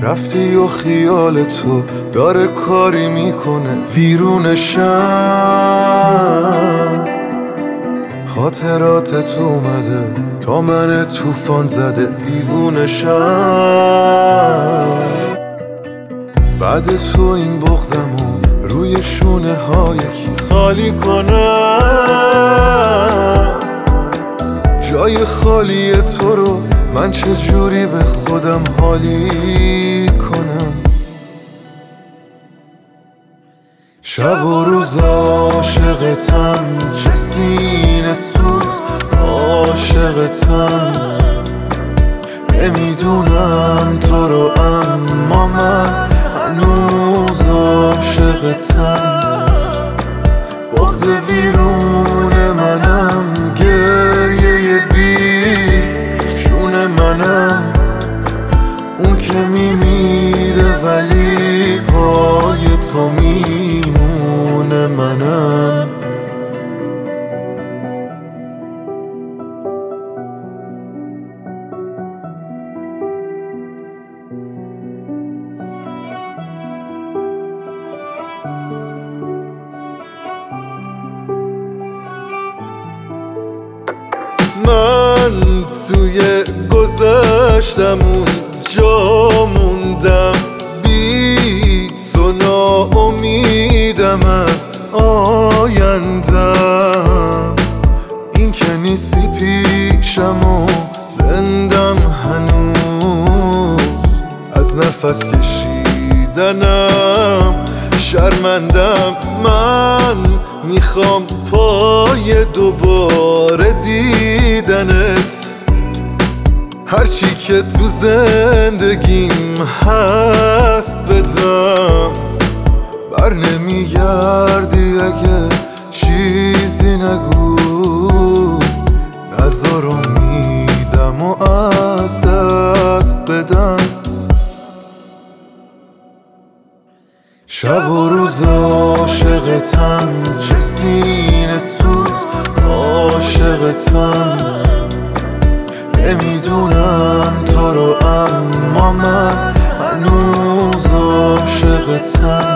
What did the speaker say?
رفتی و خیال تو داره کاری میکنه ویرونشم. خاطراتت اومده تا من طوفان زده دیوونشم. بعد تو این بغضمو روی شونه های کی خالی کنم. جای خالی تو رو من چجوری به خودم حالی کنم. شب و روز عاشقتم، چه سینه سوز عاشقتم. نمیدونم تو رو اما من هنوز عاشقتم. بغض ویرون منم، گریه بی شون منم. اون که میمیره ولی پای تو میمونه منم. من توی گذشتم اونجا موندم، بی تو ناامیدم از آیندم. این که نیستی پیشم و زندم هنوز، از نفس کشیدنم شرمندم. من میخوام پای دوباره دیدنت. هرچی که تو زندگیم هست بدم، بر نمیگردی اگه چیزی نگو. نذار امیدم و از دست بدم. شب و روز عاشقتم، چه سینه سوز عاشقتم. نمیدونم تو رو اما من هنوز عاشقتم.